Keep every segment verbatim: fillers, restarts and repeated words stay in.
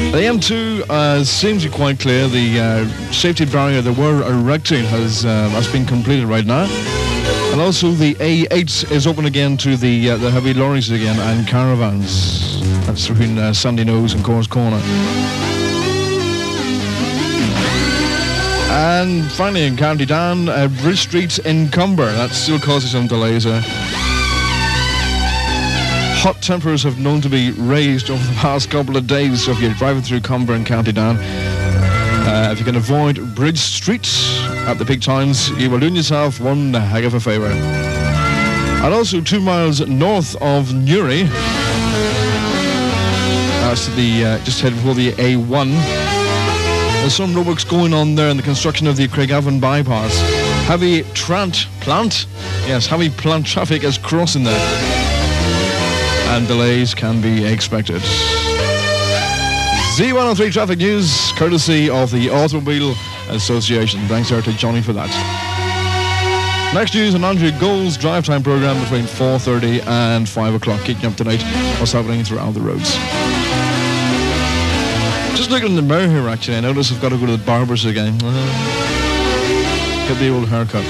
The M two uh, seems to be quite clear. The uh, safety barrier they were erecting has uh, has been completed right now. And also the A eight is open again to the uh, the heavy lorries again and caravans. That's between uh, Sandy Nose and Coors Corner. And finally in County Down, uh, Bridge Street in Cumber. That still causes some delays. Uh, hot temperatures have known to be raised over the past couple of days, so if you're driving through Cumber and County Down, uh, if you can avoid Bridge Street at the peak times, you will do yourself one heck of a favour. And also two miles north of Newry, that's to the uh, just heading for the A one. There's some roadworks going on there in the construction of the Craigavon bypass. Heavy trant plant, yes, heavy plant traffic is crossing there, and delays can be expected. Z one oh three Traffic News, courtesy of the Automobile Association. Thanks there to Johnny for that. Next news on Andrew Gold's drive time program between four thirty and five o'clock, keeping up to date what's happening throughout the roads. Just looking in the mirror here, actually, I notice I've got to go to the barber's again. Uh, get the old haircut.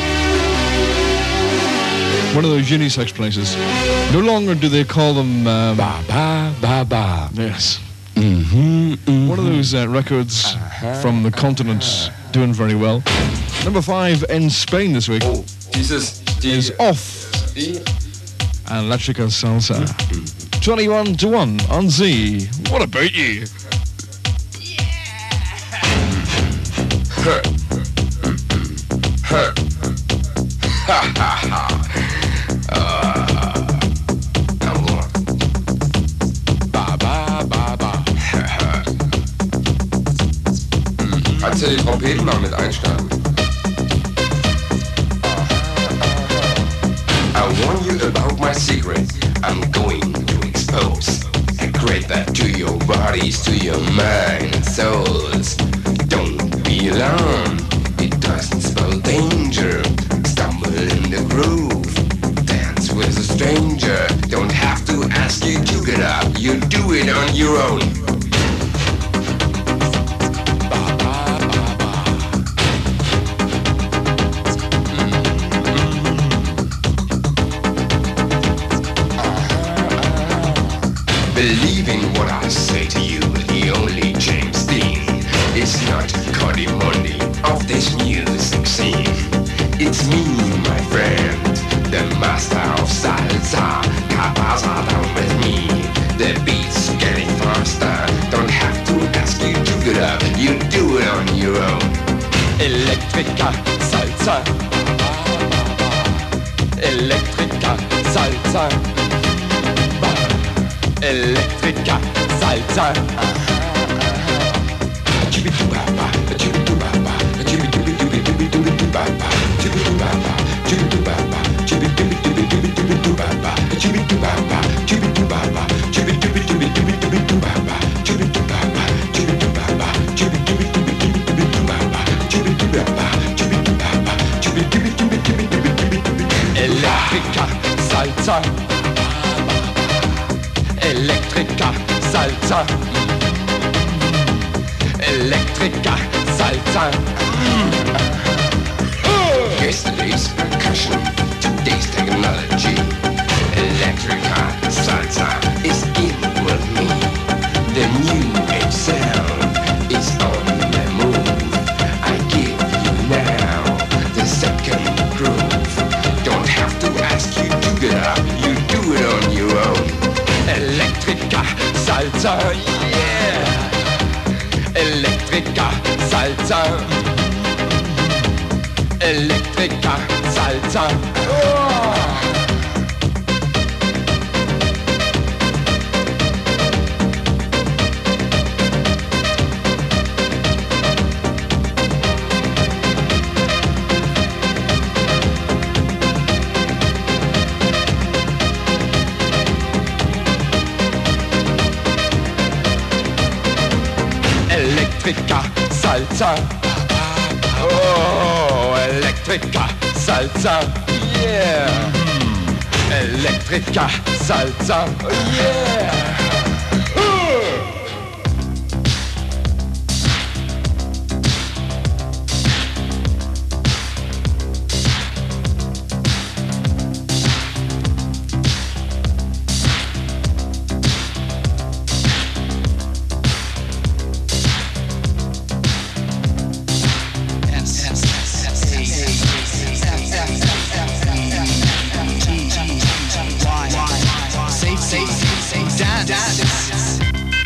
One of those unisex places. No longer do they call them... Um, ba, ba, ba, ba. Yes. Mm-hmm, mm-hmm. One of those uh, records uh-huh, from the continent uh-huh. doing very well. Number five in Spain this week oh, dieses, die, is Off die. and Electrica Salsa. Mm-hmm. twenty-one to one on Z. What about you? Huh. Huh. Ha ha ha. Kannst du die Trompeten mal mit einsteigen? I warn you about my secret. I'm going to expose. I create that to your bodies, to your mind and souls. Don't be alarmed. It doesn't spell danger. Stumble in the groove. Dance with a stranger. Don't have to ask you to get up. You do it on your own. Believe in what I say to you, the only James Dean is not Cody Monday of this music scene. It's me, my friend, the master of salsa. Capasa down with me, the beat's getting faster. Don't have to ask you to get up, you do it on your own. Electrica salsa, Electrica salsa. Electrica salsa. Electrica salsa. Electrica salsa. Electrica salsa. Yesterday's percussion, today's technology. Electrica salsa is in with me. The new age sound is on the move. I give you now the second groove. Don't have to ask you to get up, you do it on your own. Electrica salsa, yeah. Electrica salsa. Electrica salsa. Oh. Electrica salsa. Oh, Electrica salsa. Yeah. Electrica salsa. Yeah. say dance. dance.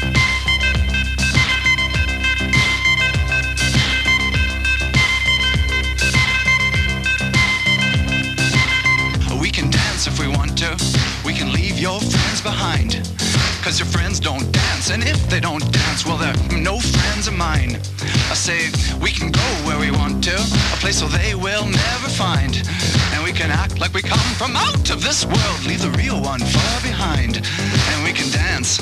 We can dance if we want to. We can leave your friends behind. Cause your friends don't dance, and if they don't dance, well, they're no friends of mine. I say, we can go where we want to, a place where they will never find. And we can act like we come from out of this world, leave the real one far behind. And we can dance.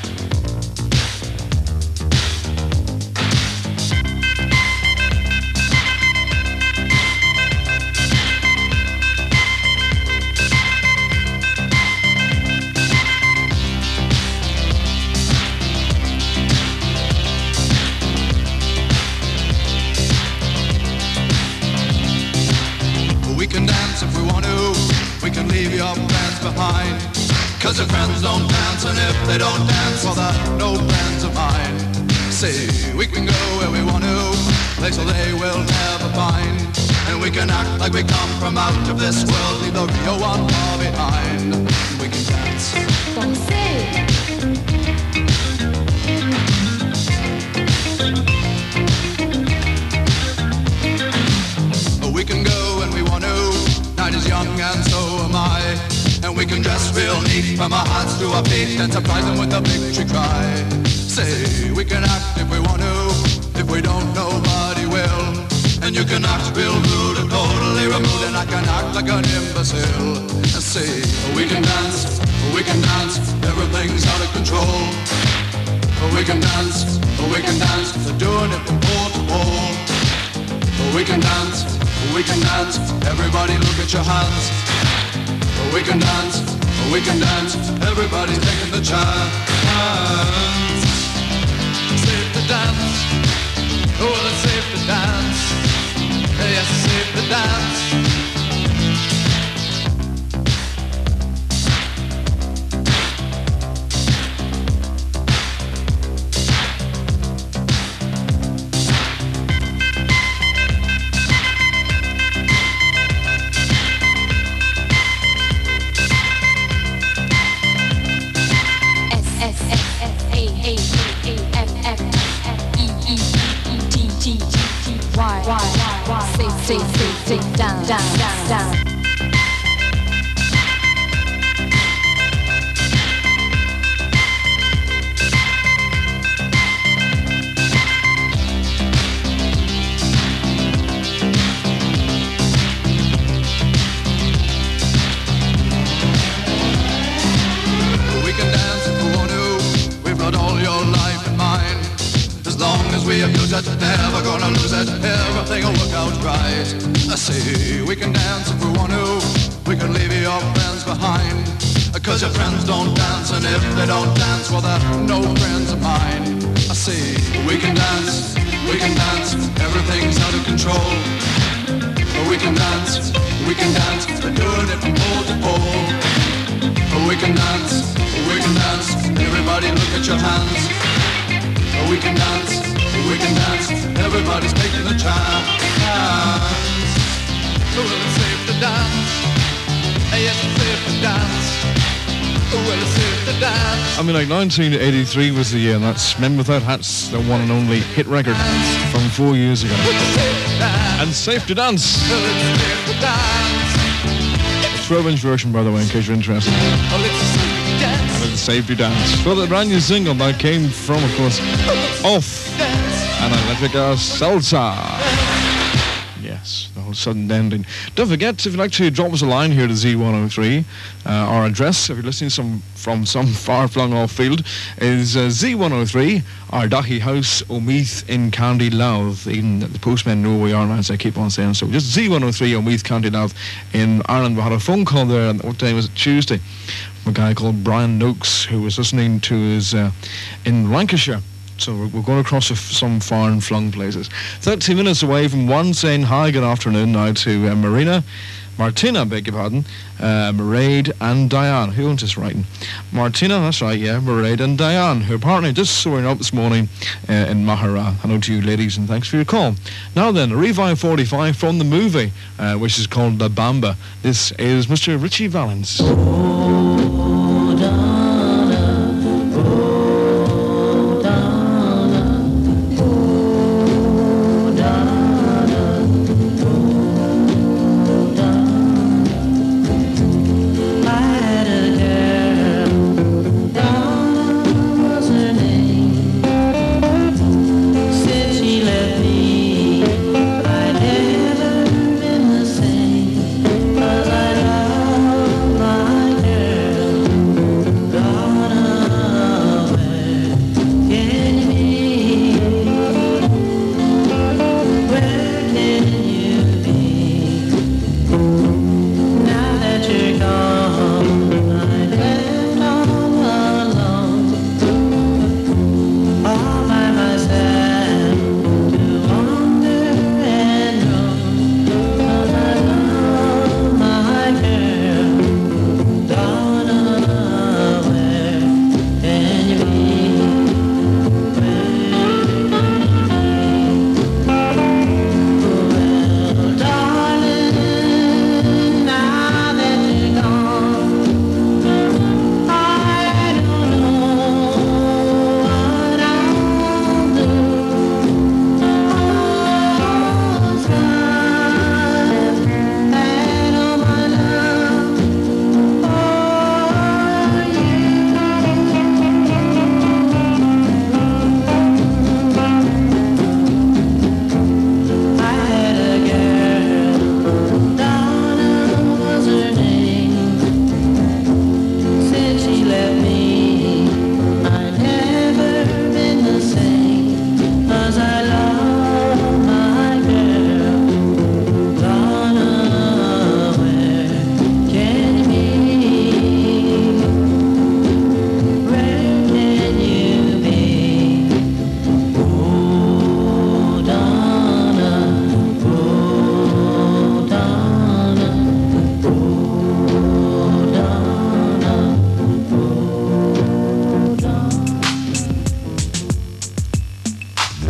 Leave your friends behind. Cause your friends don't dance, and if they don't dance, well, they're no friends of mine. See, we can go where we want to, place where they will never find. And we can act like we come from out of this world, leave the real one far behind. We can dance. Danser. We can go when we want to. Night is young and so am I. And we can dress real neat from our hearts to our feet and surprise them with a victory cry. Say, we can act if we want to. If we don't, nobody will. And you can act real rude and totally removed, and I can act like an imbecile. And say, we can dance, we can dance, everything's out of control. We can dance, we can dance, they're doing it from pole to pole. We can dance, we can dance, everybody look at your hands. We can dance, we can dance, everybody's taking the chance. Safe to dance, oh, it's safe to dance. Yes, it's safe to dance. Say, say, say, down, down, down, down. We can dance if we want to. We've got all your life in mind. As long as we abuse it, never gonna lose it. Everything will work out right. I say we can dance if we want to. We can leave your friends behind. Cause your friends don't dance, and if they don't dance, well, they're no friends of mine. I say we can dance, we can dance, everything's out of control. We can dance, we can dance, we're doing it from pole to pole. We can dance, we can dance, everybody look at your hands. We can dance, we can dance, everybody's taking a chance. Well, it's safe to dance, yes, it's safe to dance. Well, it's safe to dance. I mean, like nineteen eighty-three was the year, and that's Men Without Hats, the one and only hit record from four years ago. And Safe to Dance. Well, it's safe to dance. twelve inch version, by the way, in case you're interested. Well, it's safe to dance. And it's Safe to Dance. Well, the brand new single that came from, of course, Off and Electrica Salsa. Yes, the whole sudden ending. Don't forget, if you'd like to drop us a line here to Z one oh three, uh, our address, if you're listening some, from some far-flung off field, is uh, Z one oh three, Ardahi House, Omeath in County Louth. Even the postmen know where we are now, as I keep on saying so. Just Z one oh three, Omeath, County Louth in Ireland. We had a phone call there, what day was it? Tuesday, from a guy called Brian Noakes, who was listening to us uh, in Lancashire. So we're, we're going across a f- some far-flung places. thirty minutes away from one, saying hi, good afternoon now to uh, Marina, Martina, beg your pardon, uh, Mairead and Diane. Who owns this writing? Martina, that's right, yeah, Mairead and Diane, who apparently just soaring up this morning uh, in Mahara. Hello to you ladies, and thanks for your call. Now then, a Revive forty-five from the movie, uh, which is called La Bamba. This is Mister Richie Valens. Oh, da, da.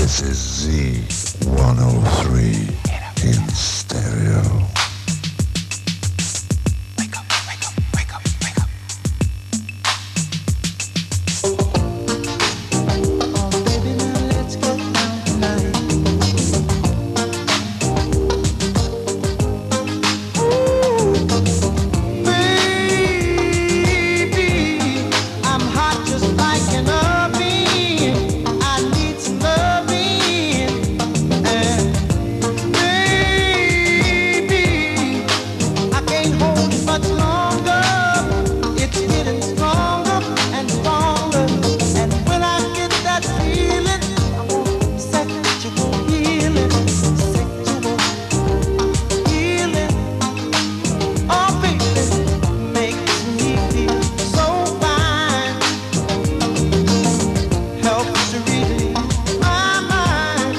This is Z one oh three in stereo. Wake up, wake up, wake up, wake up. Oh, baby, now let's get down tonight. Ooh, baby, I'm hot just like an oven. I need some loving. And baby, I can't hold it much longer. It's getting stronger and stronger. And when I get that feeling, I want sexual healing, sexual healing. Oh, baby, makes me feel so fine. Helps to relieve my mind.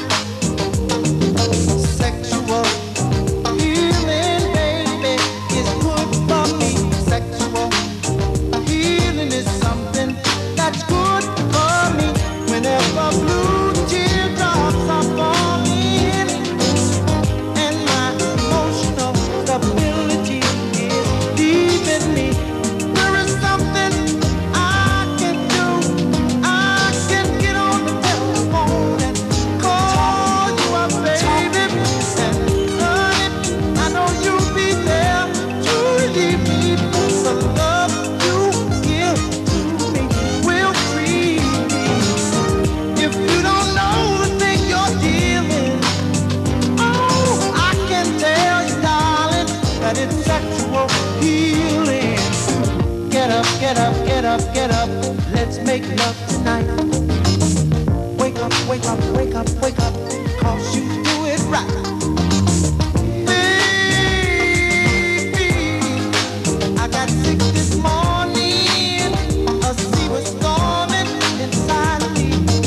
Sexual healing, baby, is good for me. Sexual healing is something that's good for me. Whenever blue teardrops are falling and my emotional stability is leaving me, there is something I can do. I can get on the telephone and call you up, baby, and honey, I know you'll be there to relieve me. The love you give to me will free me. If you don't know the thing you're dealing, oh, I can tell you, darling, that it's sexual healing. Get up, get up, get up, get up. Let's make love tonight. Wake up, wake up, wake up, wake up. Cause you do it right. Baby, I got sick this morning. A sea was storming inside of me.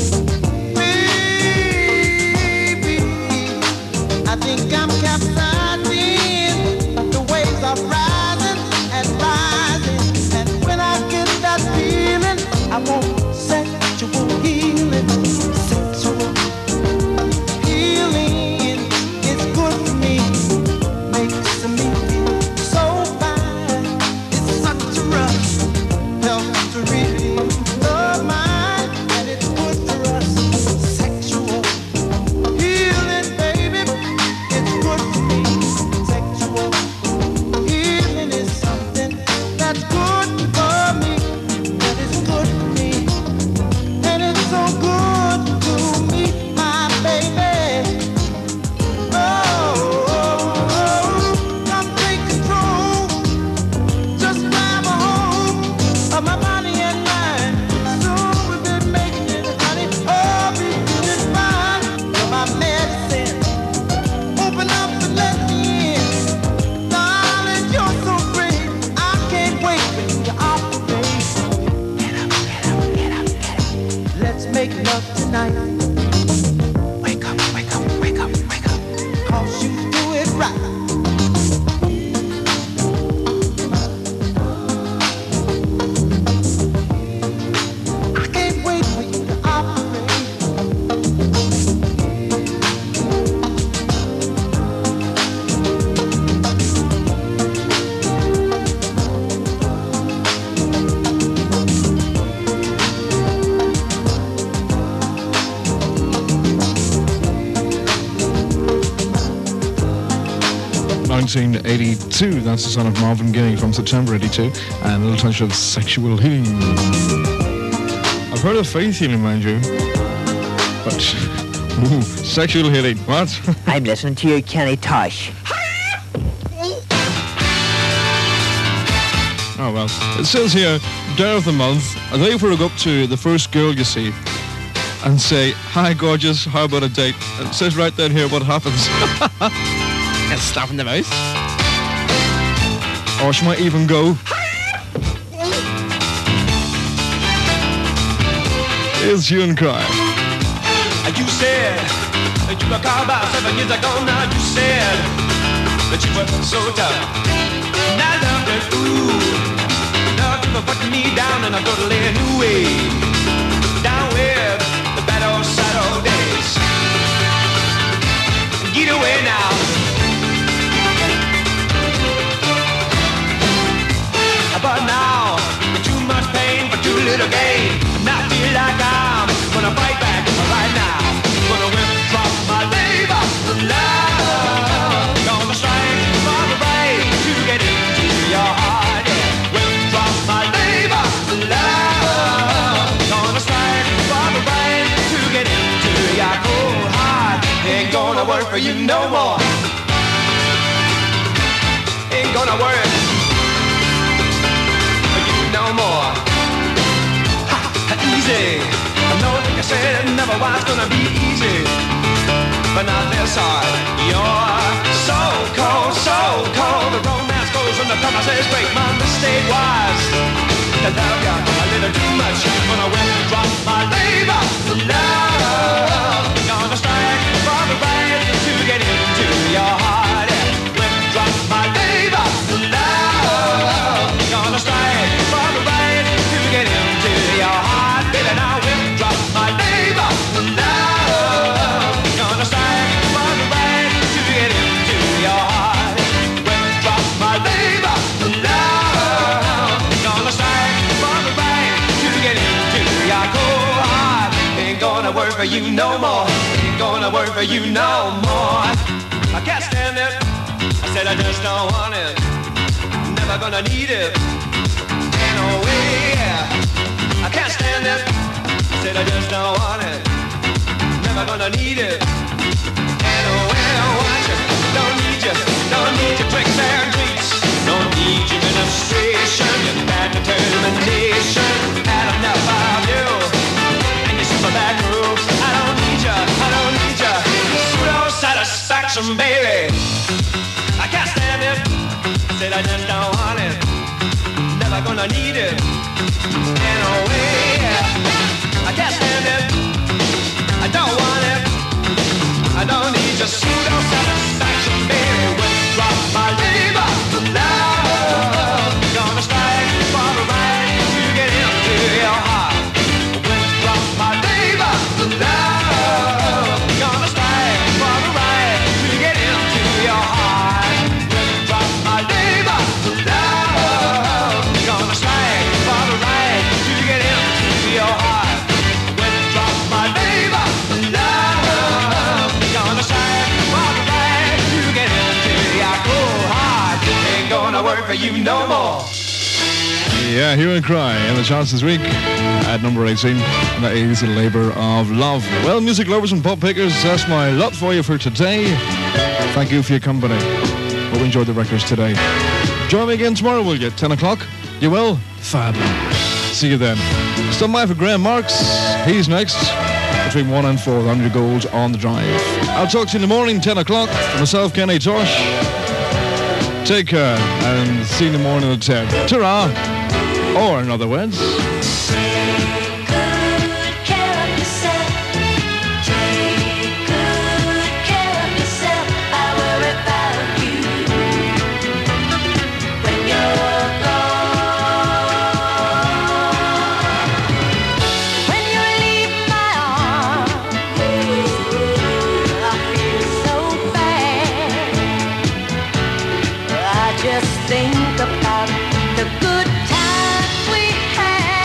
Baby, I think I'm capsizing. The waves are rising and rising. And when I get that feeling, I want sexual healing. Sexual healing is good for me. Makes me feel so fine. It's such a rush. Helps to relieve the mind. And it's good for us. Sexual healing, baby, it's good for me. Sexual healing is something that's good for me. That is good for me. And it's so good to me, my baby. Oh, come take control. Just grab a hold of my body and mind. Soon we'll be making it, honey. Oh, be feeling fine. You're my medicine. Open up and let me in. Darling, you're so great. I can't wait when you're operate. Get up, get up, get up, get up. Let's make love tonight. Wake up, wake up, wake up, wake up. Cause you do it right. I can't wait for you to operate. nineteen eighty-two, that's the son of Marvin Gaye from September eighty-two, and a little touch of sexual healing. I've heard of faith healing, mind you, but ooh, sexual healing, what? I'm listening to you, Kenny Tosh. Oh well, it says here, Dare of the Month, a day for a go up to the first girl you see and say, hi gorgeous, how about a date? It says right down here what happens. And slap in the mouth. Or she might even go, here's Hue and Cry. You said that you were called about seven years ago. Now you said that you were so tough. And I loved it, ooh. Love you for putting me down in a totally new way. Down with the bad old sad old days. for you no more. Ain't gonna worry for you no more. Ha, easy. I know like I said it never was gonna be easy, but not this hard. You're so cold, so cold. The romance goes when the promises break. My mistake was to love you a little too much. Gonna withdraw my labor, love. Gonna strike for the right to get into your heart. Withdraw my labor, love. Gonna strike for the right to get into your heart. Baby, now withdraw my labor, love. Gonna strike for the right to get into your heart. Withdraw my labor, love. Gonna strike for the right to get into your cold heart. Ain't gonna work for you no more. Ain't gonna work for you no more. I can't stand it. I said I just don't want it. Never gonna need it. Ain't no way. I can't stand it. I said I just don't want it. Never gonna need it. Ain't no way I want you. Don't need you. Don't need your tricks and treats. Don't need your administration. Your bad determination. Had enough of you and your super bad groove. I don't need you. I don't need you. Pseudo satisfaction, baby. I can't stand it. I said I just don't want it. Never gonna need it. Ain't no way. I can't stand it. I don't want it. I don't need your pseudo satisfaction, baby. Withdraw my labor, love. Gonna strike for the right to get into your heart. Withdraw my labor, love. Gonna strike for the right to get into your heart. Withdraw my labor, love. Gonna strike for the right to get into your heart. Withdraw my labor, love. Gonna strike for the right to get into your cold heart. Ain't gonna work for you no more. Yeah, Hue and Cry in the charts this week at number eighteen. And that is The Labour of Love. Well, music lovers and pop pickers, that's my lot for you for today. Thank you for your company. Hope you enjoyed the records today. Join me again tomorrow, will you? ten o'clock? You will? Fab. See you then. Stand by for Graham Marks. He's next. Between one and four, one hundred gold on the drive. I'll talk to you in the morning, ten o'clock. For myself, Kenny Tosh. Take care and see you in the morning at ten. Ta-ra! Or, in other words... Take good care of yourself. Take good care of yourself. I worry about you. When you're gone, when you leave my arms, I feel so bad. I just think about the good times we had.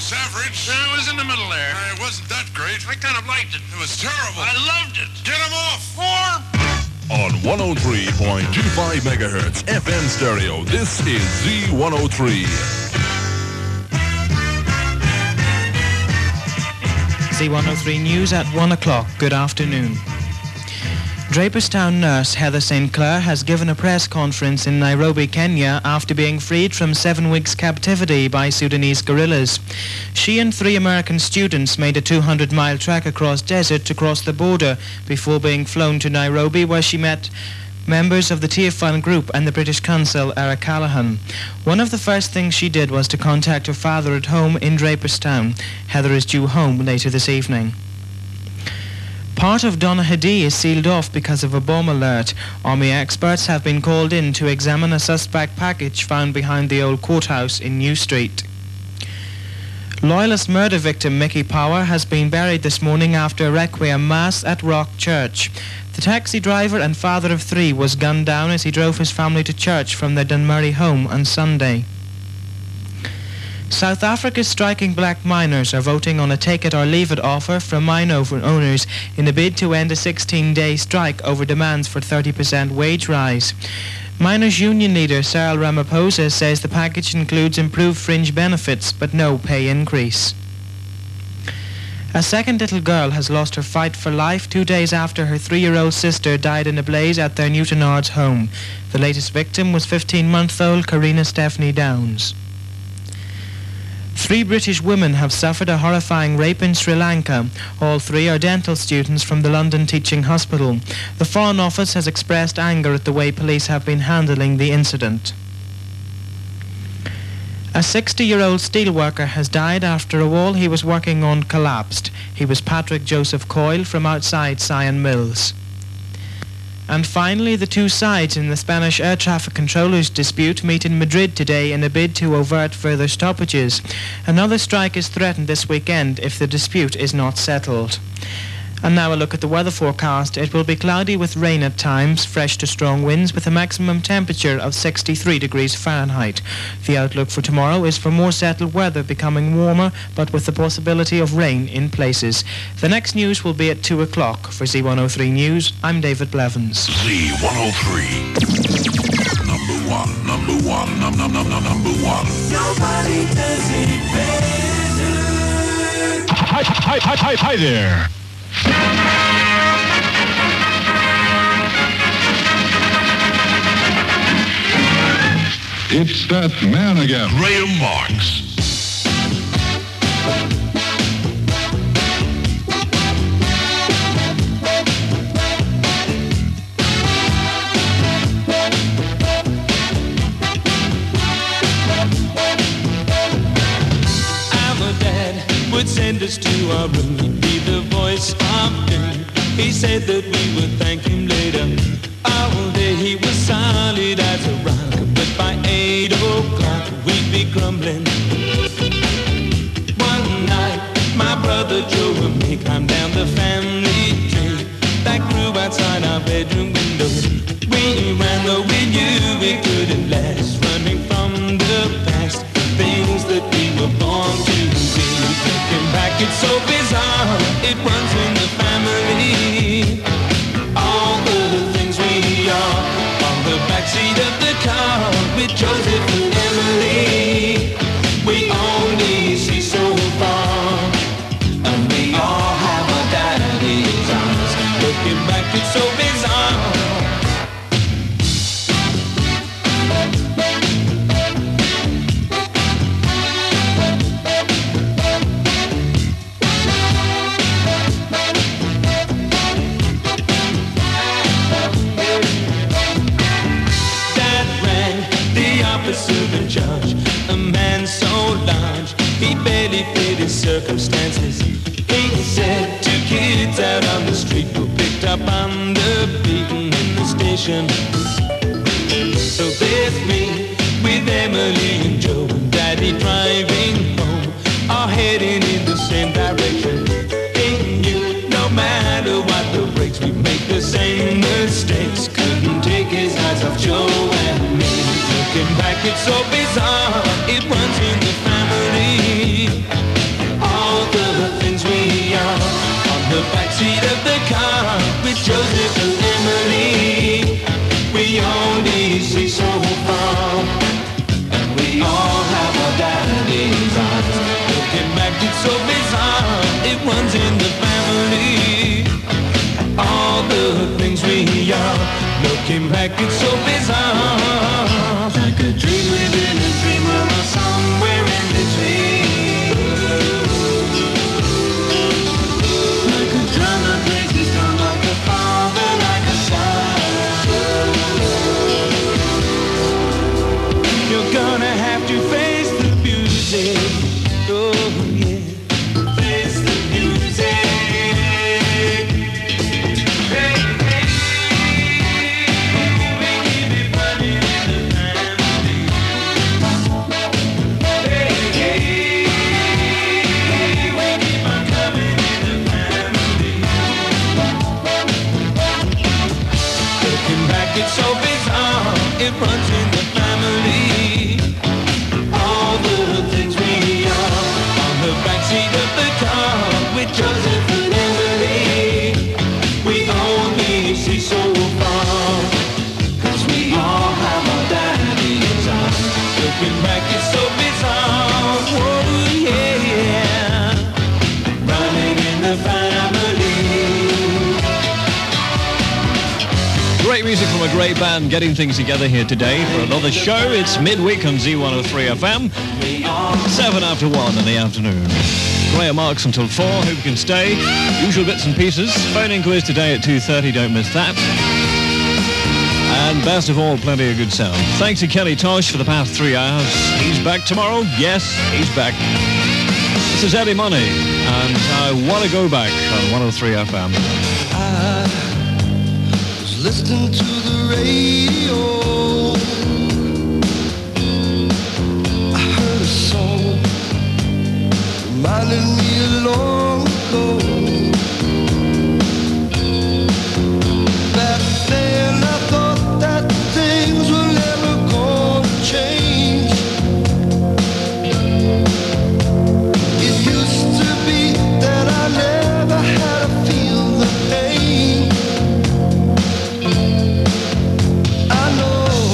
It's average. It was in the middle there. Uh, it wasn't that great. I kind of liked it. It was terrible. I loved it. Get him off. Four. On one oh three point two five megahertz F M stereo, this is Z one oh three. Z one oh three News at one o'clock. Good afternoon. Draperstown nurse Heather Saint Clair has given a press conference in Nairobi, Kenya after being freed from seven weeks captivity by Sudanese guerrillas. She and three American students made a two hundred mile trek across desert to cross the border before being flown to Nairobi, where she met members of the Teofan Group and the British consul Eric Callahan. One of the first things she did was to contact her father at home in Draperstown. Heather is due home later this evening. Part of Donaghadee is sealed off because of a bomb alert. Army experts have been called in to examine a suspect package found behind the old courthouse in New Street. Loyalist murder victim Mickey Power has been buried this morning after a requiem mass at Rock Church. The taxi driver and father of three was gunned down as he drove his family to church from their Dunmurry home on Sunday. South Africa's striking black miners are voting on a take-it-or-leave-it offer from mine owners in a bid to end a sixteen-day strike over demands for thirty percent wage rise. Miners' union leader Cyril Ramaphosa says the package includes improved fringe benefits but no pay increase. A second little girl has lost her fight for life two days after her three-year-old sister died in a blaze at their Newtonards home. The latest victim was fifteen-month-old Karina Stephanie Downs. Three British women have suffered a horrifying rape in Sri Lanka. All three are dental students from the London Teaching Hospital. The Foreign Office has expressed anger at the way police have been handling the incident. A sixty-year-old steelworker has died after a wall he was working on collapsed. He was Patrick Joseph Coyle from outside Sion Mills. And finally, the two sides in the Spanish air traffic controllers dispute meet in Madrid today in a bid to avert further stoppages. Another strike is threatened this weekend if the dispute is not settled. And now a look at the weather forecast. It will be cloudy with rain at times, fresh to strong winds with a maximum temperature of sixty-three degrees Fahrenheit. The outlook for tomorrow is for more settled weather, becoming warmer but with the possibility of rain in places. The next news will be at two o'clock. For Z one oh three News, I'm David Blevins. Z one oh three. Number one, number one, num num num num number one. Nobody does it better. Hi, hi, hi, hi, hi there. It's that man again, Graham Marks. Our dad would send us to our room. He'd be the voice of doom. He said that we would thank him later. All day he was solid as a rock, but by eight o'clock we'd be grumbling. One night my brother Joe and me climbed down the family tree that grew outside our bedroom window. We ran though we knew it couldn't last, running from the past, things that we were born to be. Looking back, it's so bizarre, it runs in the family. All the things we are on the backseat of the car with Joseph and Emily. We only see so far, and we all have a daddy's eyes. Looking back, it's so bizarre. In charge, a man so large, he barely fit his circumstances. He said two kids out on the street were picked up on the beaten in the station. So there's me with Emily and Joe and Daddy driving home, all heading in the same direction. He knew no matter what the brakes, we make the same mistakes. Couldn't take his eyes off Joe and me. Looking back, it's so bizarre, it runs in the family. Looking back, it's so bizarre. Like a dream within a dream, or somewhere in between. Like a drum that plays this drum, like a father, like a son. You're gonna have to face the music. Oh yeah, face the music. Hey, hey, we keep it running in the family. Hey, hey, we keep on coming in the family. Looking back, it's so bizarre. It runs in the family. All the things we are on the backseat of the car with Joseph and Emily. We only see so far, 'cause we all have our daddy's eyes. Looking back, it's so bizarre. Whoa, yeah, yeah. Running in the family. Great music from a great band getting things together here today for another show. It's midweek on Z one oh three F M, seven after one in the afternoon. Graham Marks until four, hope you can stay. Usual bits and pieces. Phone-in quiz today at two thirty, don't miss that. And best of all, plenty of good sound. Thanks to Kenny Tosh for the past three hours. He's back tomorrow. Yes, he's back. This is Eddie Money, and I Want to Go Back on one oh three F M. Listening to the radio, I heard a song reminding me of long ago. Back then I thought that things were never gonna change. It used to be that I never had to feel the pain. I know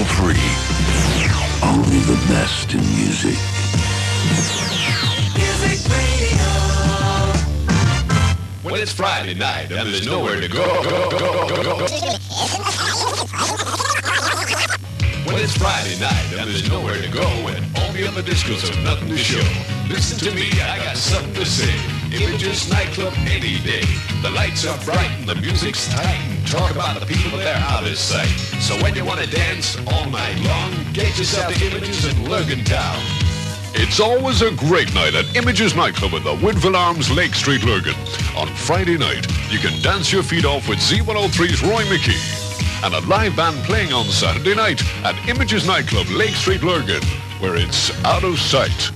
three. Only the best in music. Music Radio. When it's Friday night and there's nowhere to go, go, go, go, go, go. When it's Friday night and there's nowhere to go and all the other discos have nothing to show, listen to me, I got something to say. Images Nightclub any day. The lights are bright and the music's tight. Talk about the people, they're out of sight. So when you want to dance all night long, get yourself to Images in Lurgan Town. It's always a great night at Images Nightclub at the Woodville Arms, Lake Street, Lurgan. On Friday night, you can dance your feet off with Z one oh three's Roy McKee. And a live band playing on Saturday night at Images Nightclub, Lake Street, Lurgan, where it's out of sight.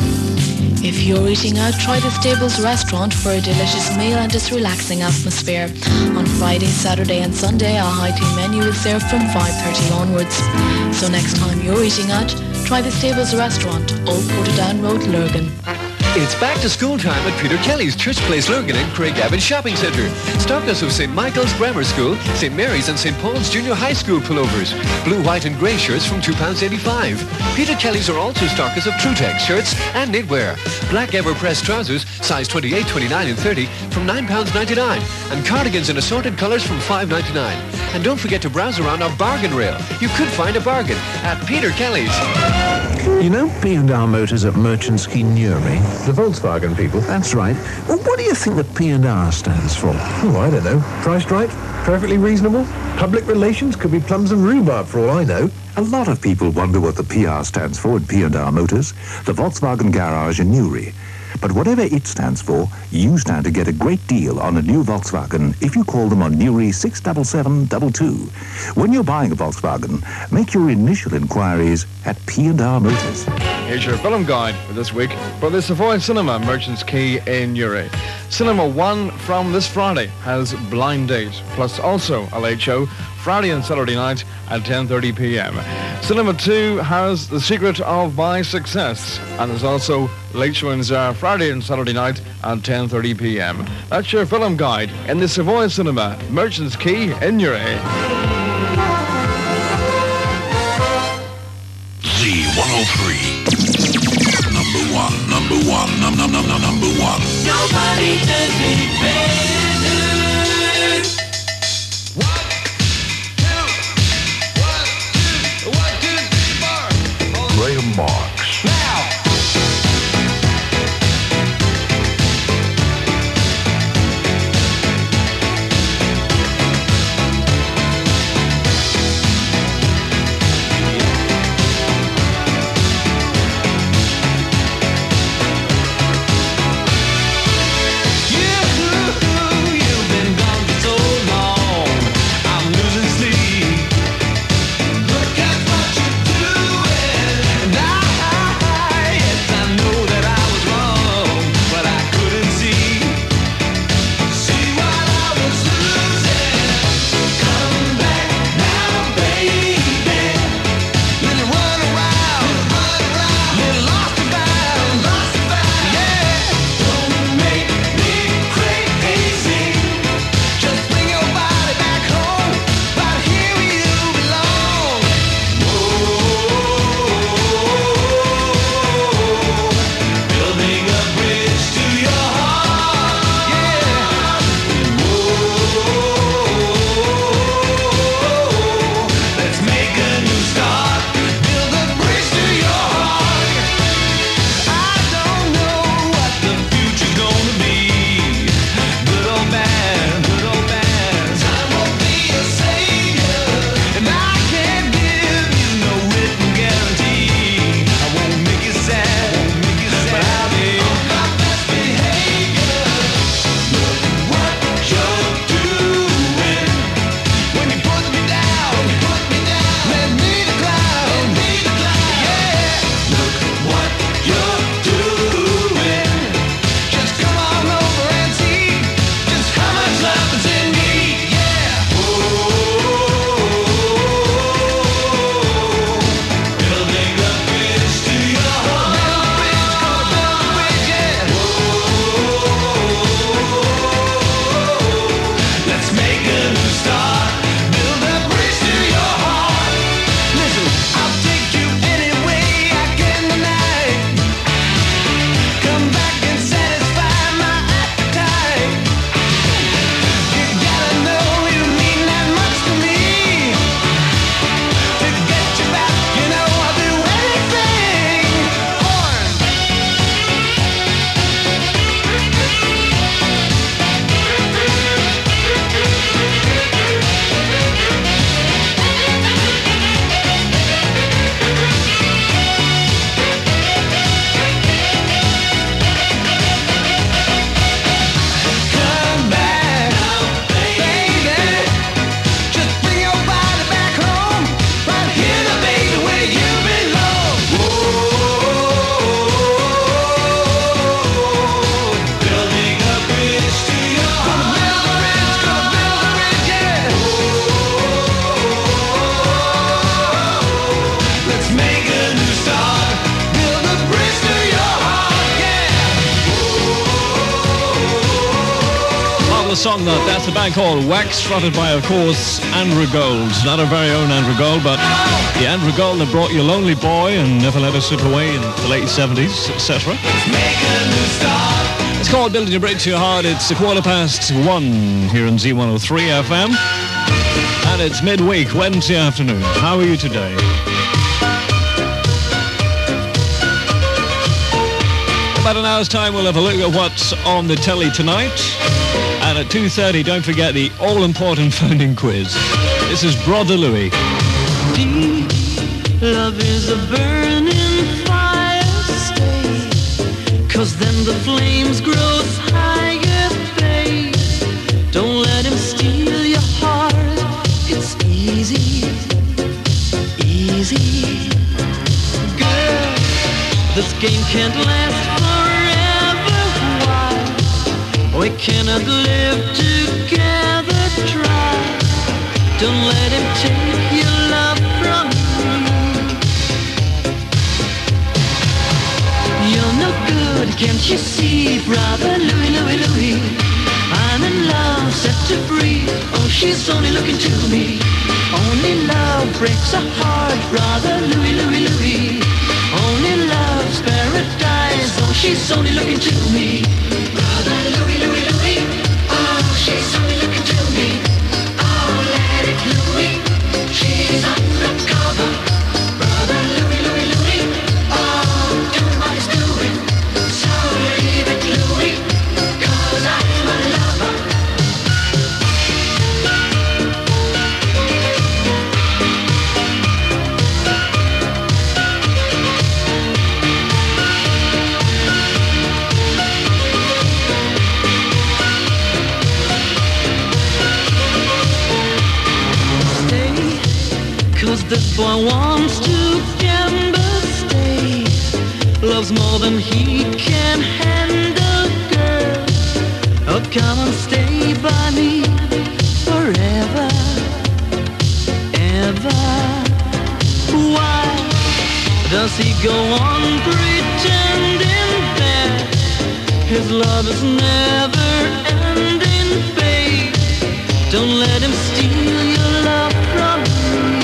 If you're eating out, try the Stables restaurant for a delicious meal and its relaxing atmosphere. On Friday, Saturday and Sunday, a high-tea menu is served from five thirty onwards. So next time you're eating out, try the Stables restaurant, Old Portadown Road, Lurgan. It's back to school time at Peter Kelly's Church Place Lurgan and Craigavon Shopping Centre. Stock us of Saint Michael's Grammar School, Saint Mary's and Saint Paul's Junior High School pullovers. Blue, white and grey shirts from two pounds eighty-five. Peter Kelly's are also stockers of Trutex shirts and knitwear. Black Everpress trousers, size twenty-eight, twenty-nine and thirty from nine pounds ninety-nine. And cardigans in assorted colours from five pounds ninety-nine. And don't forget to browse around our bargain rail. You could find a bargain at Peter Kelly's. You know P and R Motors at Merchants Key Newry? The Volkswagen people. That's right. Well, what do you think the P and R stands for? Oh, I don't know. Priced right? Perfectly reasonable? Public relations? Could be plums and rhubarb for all I know. A lot of people wonder what the P R stands for at P and R Motors, the Volkswagen Garage in Newry. But whatever it stands for, you stand to get a great deal on a new Volkswagen if you call them on Newry six seven seven two two. When you're buying a Volkswagen, make your initial inquiries at P and R Motors. Here's your film guide for this week for the Savoy Cinema, Merchants Quay in Newry. Cinema one from this Friday has Blind Date, plus also a late show, Friday and Saturday night at ten thirty p.m. Cinema two has The Secret of My Success, and there's also late showings uh, Friday and Saturday night at ten thirty p.m. That's your film guide in the Savoy Cinema, Merchants Quay in Newry. Z one oh three. Number one, number one, num num num num number one. Nobody does it better. Graham Marks. Now. You song that. That's a band called Wax, fronted by, of course, Andrew Gold. Not our very own Andrew Gold, but the Andrew Gold that brought You Lonely Boy and Never Let Us Slip Away in the late seventies, et cetera. It's called Building a Bridge to Your Heart. It's a quarter past one here on Z one oh three F M. And it's midweek, Wednesday afternoon. How are you today? About an hour's time, we'll have a look at what's on the telly tonight. And at two thirty, don't forget the all-important phone-in quiz. This is Brother Louie. Deep love is a burning fire, stay, 'cause then the flames grow higher, babe. Don't let him steal your heart. It's easy, easy. Girl, this game can't last forever. Why? We cannot live together. Try. Don't let him take your love from me. You're no good, can't you see, brother Louie, Louie, Louie? I'm in love, set to free. Oh, she's only looking to me. Only love breaks a heart, brother Louie, Louie, Louie. Only love's paradise. Oh, she's only looking to me. Brother Louie, Louie, Louie. Oh, she's only looking to me. Oh, let it Louie. She's undercover. Brother Louie, Louie, Louie. Oh, doing what he's doing. So leave it Louie, 'cause I'm a lover. Stay, 'cause this boy wants to gamble. Stay, loves more than he can handle, girl. Oh, come and stay by me forever, ever. Why does he go on pretending that his love is never ending, babe? Don't let him steal your love from me.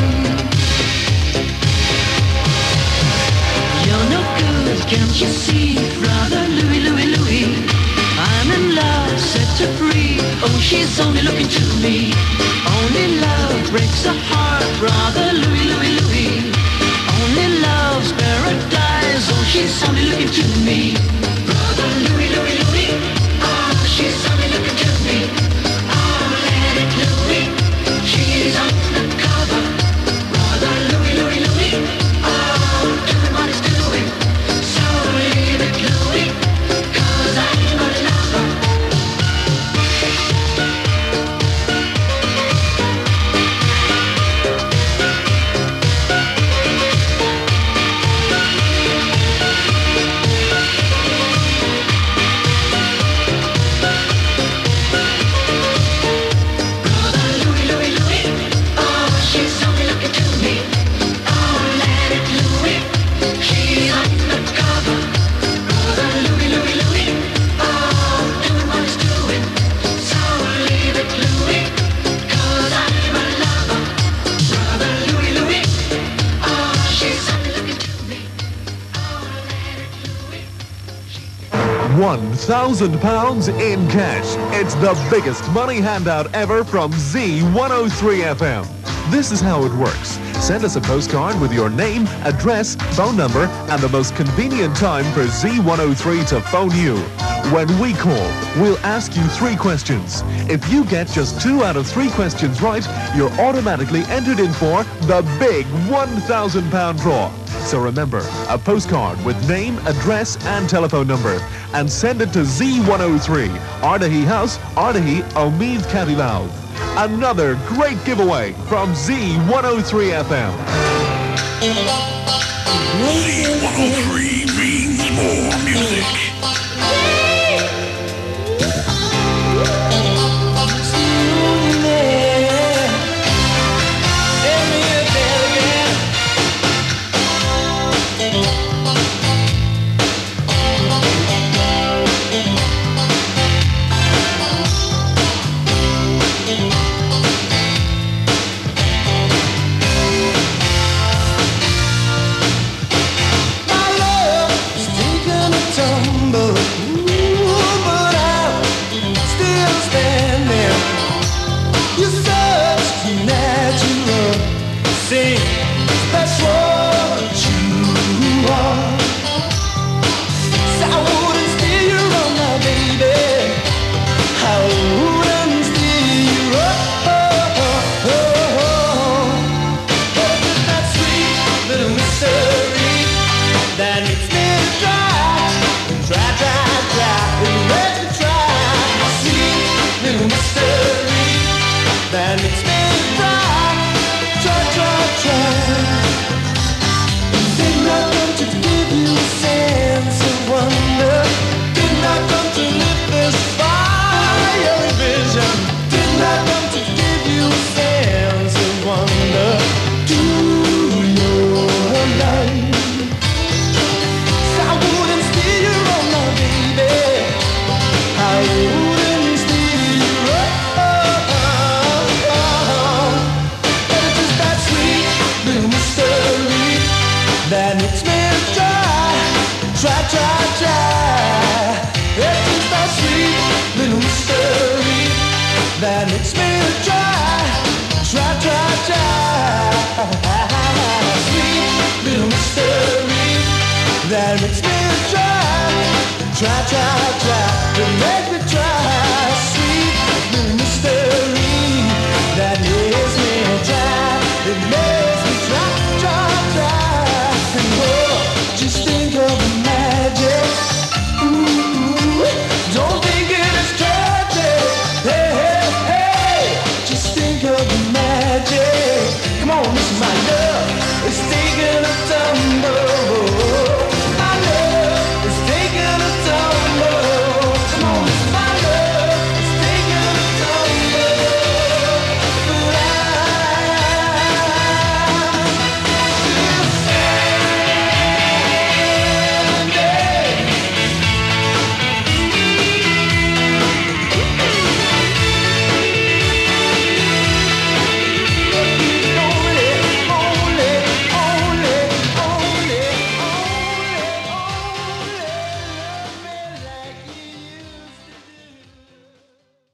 You're no good, can't you see, brother Louie, Louie, Louie? I'm in love, set to free. Oh, she's only looking to me. Only love breaks a heart, brother Louie, Louie, Louie. Only love's paradise. Oh, she's only looking to me. Brother Louie, Louie, Louie. Oh, she's only looking to me. Oh, let it Louie. She's undercover. Brother Louie, Louie, Louie. Oh, doing what he's doing. So leave it Louie, 'cause I'm a lover. Brother Louie, Louie, Louie. Oh, she's only looking to me. Oh, let it Louie. She's undercover. Brother Louie, Louie, Louie. Oh, doing what he's doing. So leave it Louie, 'cause I'm a lover. Brother Louie, Louie. Oh, she's only looking to me. one thousand pounds in cash. It's the biggest money handout ever from Z one oh three F M. This is how it works. Send us a postcard with your name, address, phone number, and the most convenient time for Z one oh three to phone you. When we call, we'll ask you three questions. If you get just two out of three questions right, you're automatically entered in for the big one thousand pound draw. So remember, a postcard with name, address, and telephone number. And send it to Z one oh three, Ardahy House, Ardahy, Omeath, County Louth. Another great giveaway from Z one oh three F M. Z one oh three means more music. me try, try, try, try. Did not come to give you a sense of wonder. Did not come to lift this fiery vision. Did not come to give you a sense of wonder to your life. So I wouldn't steal you on my baby. I wouldn't steal you wrong. But it's just that sweet little mystery that makes me try, try, try, try. It's just that sweet little mystery that makes me try, try, try, try. Sweet little mystery that makes me try, try, try, try. That makes me try.